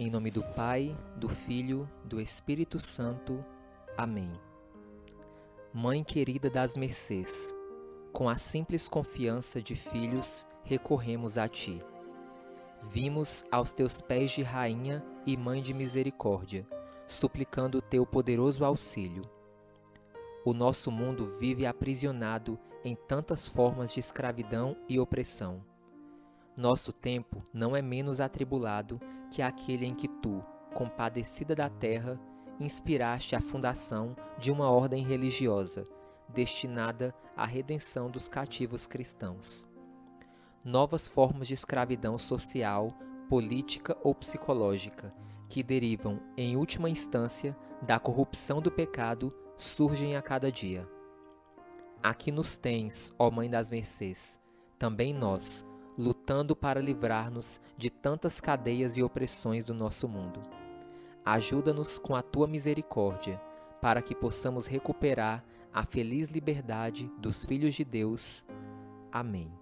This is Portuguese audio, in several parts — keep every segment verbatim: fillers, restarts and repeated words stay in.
Em nome do Pai, do Filho, do Espírito Santo. Amém. Mãe querida das mercês, com a simples confiança de filhos, recorremos a Ti. Vimos aos Teus pés de Rainha e Mãe de Misericórdia, suplicando o Teu poderoso auxílio. O nosso mundo vive aprisionado em tantas formas de escravidão e opressão. Nosso tempo não é menos atribulado que aquele em que Tu, compadecida da terra, inspiraste a fundação de uma ordem religiosa, destinada à redenção dos cativos cristãos. Novas formas de escravidão social, política ou psicológica, que derivam, em última instância, da corrupção do pecado, surgem a cada dia. Aqui nos tens, ó Mãe das Mercês, também nós, lutando para livrar-nos de tantas cadeias e opressões do nosso mundo. Ajuda-nos com a Tua misericórdia, para que possamos recuperar a feliz liberdade dos filhos de Deus. Amém.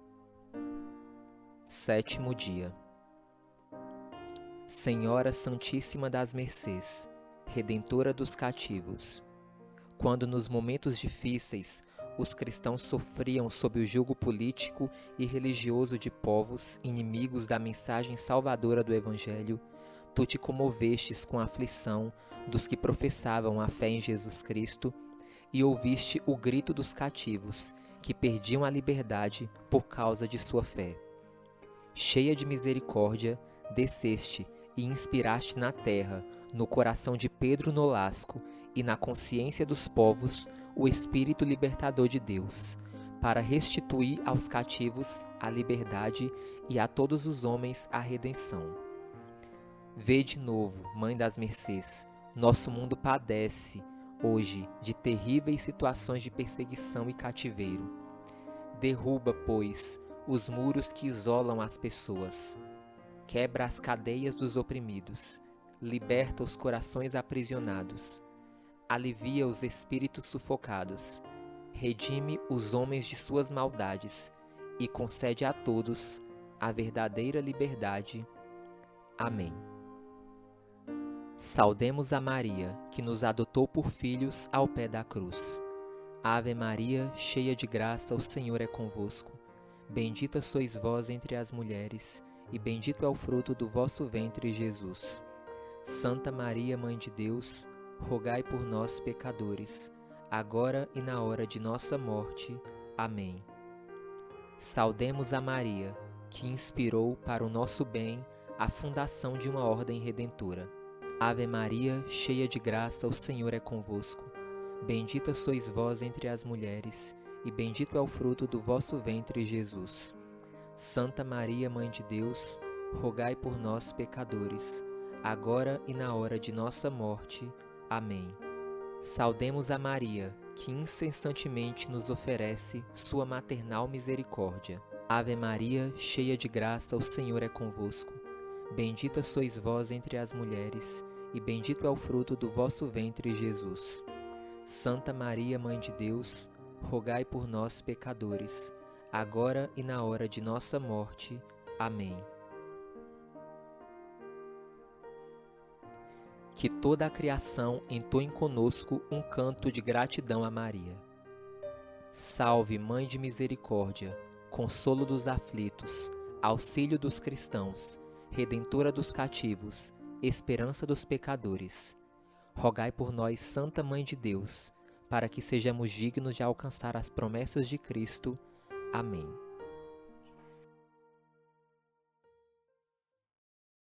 Sétimo dia. Senhora Santíssima das Mercês, Redentora dos cativos, quando nos momentos difíceis os cristãos sofriam sob o jugo político e religioso de povos inimigos da mensagem salvadora do Evangelho, Tu te comovestes com a aflição dos que professavam a fé em Jesus Cristo e ouviste o grito dos cativos, que perdiam a liberdade por causa de sua fé. Cheia de misericórdia, desceste e inspiraste na terra, no coração de Pedro Nolasco e na consciência dos povos, o Espírito libertador de Deus, para restituir aos cativos a liberdade e a todos os homens a redenção. Vê de novo, Mãe das Mercês, nosso mundo padece, hoje, de terríveis situações de perseguição e cativeiro. Derruba, pois, os muros que isolam as pessoas. Quebra as cadeias dos oprimidos. Liberta os corações aprisionados. Alivia os espíritos sufocados. Redime os homens de suas maldades e concede a todos a verdadeira liberdade. Amém. Saudemos a Maria, que nos adotou por filhos ao pé da cruz. Ave Maria, cheia de graça, o Senhor é convosco. Bendita sois vós entre as mulheres, e bendito é o fruto do vosso ventre, Jesus. Santa Maria, Mãe de Deus, rogai por nós, pecadores, agora e na hora de nossa morte. Amém. Saudemos a Maria, que inspirou para o nosso bem a fundação de uma ordem redentora. Ave Maria, cheia de graça, o Senhor é convosco. Bendita sois vós entre as mulheres, e bendito é o fruto do vosso ventre, Jesus. Santa Maria, Mãe de Deus, rogai por nós, pecadores, agora e na hora de nossa morte. Amém. Saudemos a Maria, que incessantemente nos oferece sua maternal misericórdia. Ave Maria, cheia de graça, o Senhor é convosco. Bendita sois vós entre as mulheres, e bendito é o fruto do vosso ventre, Jesus. Santa Maria, Mãe de Deus, rogai por nós, pecadores, agora e na hora de nossa morte. Amém. Que toda a criação entoe conosco um canto de gratidão a Maria. Salve, Mãe de Misericórdia, consolo dos aflitos, auxílio dos cristãos, Redentora dos cativos, esperança dos pecadores. Rogai por nós, Santa Mãe de Deus, para que sejamos dignos de alcançar as promessas de Cristo. Amém.